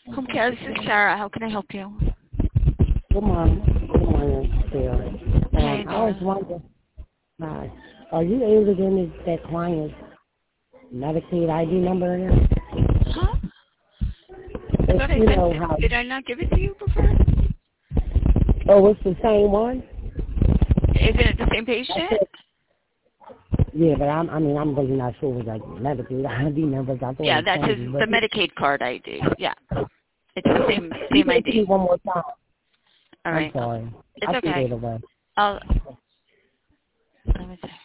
Home care, this is Sarah. How can I help you? Good morning. Good morning, Sarah. Hey, I was Dora. wondering, are you able to give me that client's Medicaid ID number again? Huh? I If thought I you sent know it. how. Did I not give it to you before? Oh, it's the same one? Isn't it the same patient? Yeah, but I'm really not sure what like Medicaid ID numbers. I thought Yeah, it that's changed. the But Medicaid card ID. Yeah. It's the same you same can give me ID. one more time. All I'm right. sorry. It's I threw okay. it away. I'll let me see.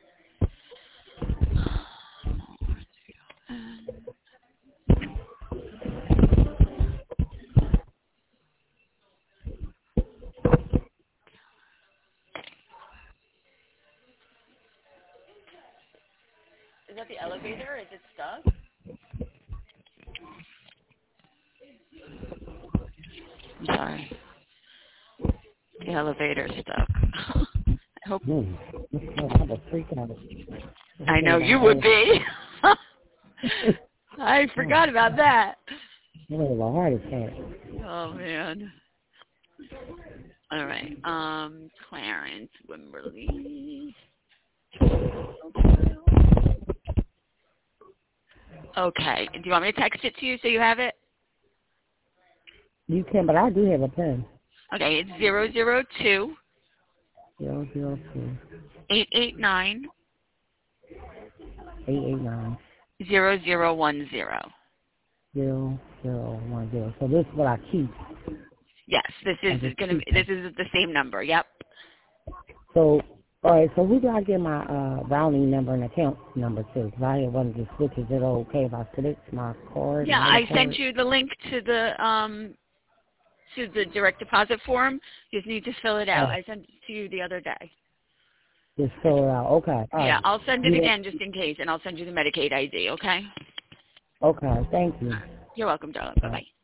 Is that the elevator? Is it stuck? I'm sorry. The elevator's stuck. I hope. I was freaking out. I know you would be. I Oh, forgot about that. I had a heart attack. Oh man. All right. Clarence Wimberly. Okay. Do you want me to text it to you so you have it? You can, but I do have a pen. Okay. It's 002 002 889 889 0010. 0010. So this is what I keep. Yes, this I is just gonna. keep This them. is the same number. Yep. So, all right. So who do I get my routing number and account number to? Because I wanted to switch. Is it okay if I switch my card, Yeah, my other I sent card? you the link to the direct deposit form. You just need to fill it out. I sent it to you the other day. Just fill it out. Okay. All Yeah, right. I'll send it Yeah. again just in case, and I'll send you the Medicaid ID. Okay. Okay. Thank you. You're welcome, darling. Bye All right. bye.